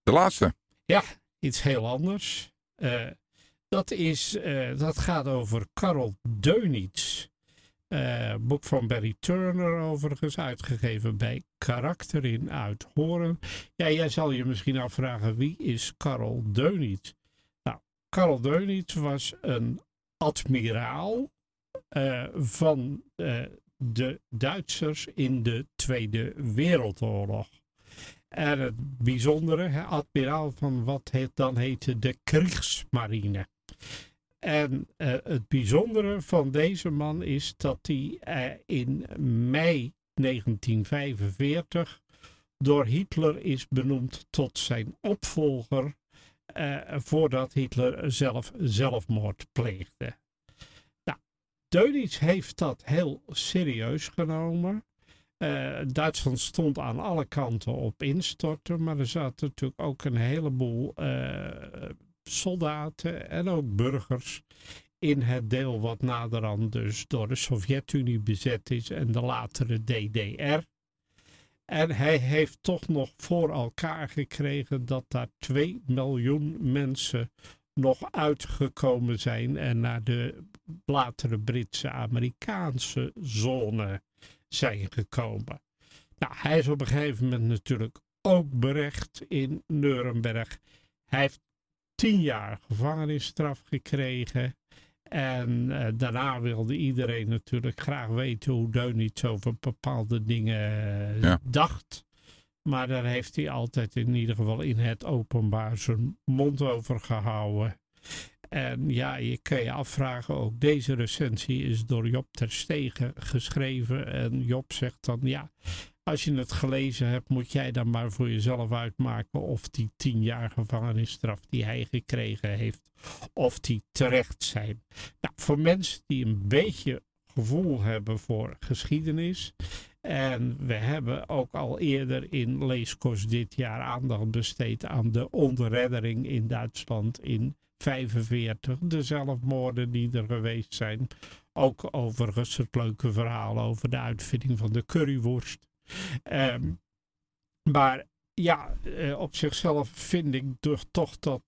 De laatste. Ja, iets heel anders. Dat gaat over Karel Dönitz. Boek van Barry Turner overigens, uitgegeven bij Karakter in Uithoren. Ja, jij zal je misschien afvragen, wie is Karel Dönitz? Nou, Karel Dönitz was een admiraal van de Duitsers in de Tweede Wereldoorlog. En het bijzondere, admiraal van wat dan heette de Kriegsmarine. En het bijzondere van deze man is dat hij in mei 1945 door Hitler is benoemd tot zijn opvolger voordat Hitler zelfmoord pleegde. Nou, Dönitz heeft dat heel serieus genomen. Duitsland stond aan alle kanten op instorten, maar er zaten natuurlijk ook een heleboel soldaten en ook burgers in het deel wat naderhand dus door de Sovjet-Unie bezet is en de latere DDR. En hij heeft toch nog voor elkaar gekregen dat daar 2 miljoen mensen nog uitgekomen zijn en naar de latere Britse Amerikaanse zone zijn gekomen. Nou, hij is op een gegeven moment natuurlijk ook berecht in Nuremberg. Hij heeft 10 jaar gevangenisstraf gekregen. En daarna wilde iedereen natuurlijk graag weten hoe Dönitz over bepaalde dingen dacht. Maar daar heeft hij altijd in ieder geval in het openbaar zijn mond over gehouden. En ja, je kan je afvragen, ook deze recensie is door Job ter Stegen geschreven. En Job zegt dan, ja, als je het gelezen hebt, moet jij dan maar voor jezelf uitmaken of die 10 jaar gevangenisstraf die hij gekregen heeft, of die terecht zijn. Nou, voor mensen die een beetje gevoel hebben voor geschiedenis. En we hebben ook al eerder in Leeskost dit jaar aandacht besteed aan de ontreddering in Duitsland in 1945. De zelfmoorden die er geweest zijn. Ook overigens het leuke verhaal over de uitvinding van de curryworst. Maar ja, op zichzelf vind ik toch dat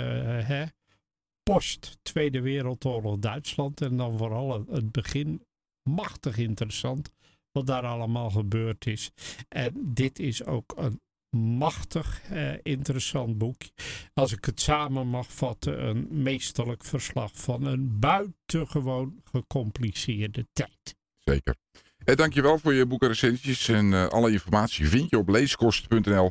post Tweede Wereldoorlog Duitsland en dan vooral het begin machtig interessant wat daar allemaal gebeurd is. En dit is ook een machtig interessant boek. Als ik het samen mag vatten, een meesterlijk verslag van een buitengewoon gecompliceerde tijd. Zeker. Dankjewel voor je boekenrecensies en alle informatie vind je op leeskost.nl.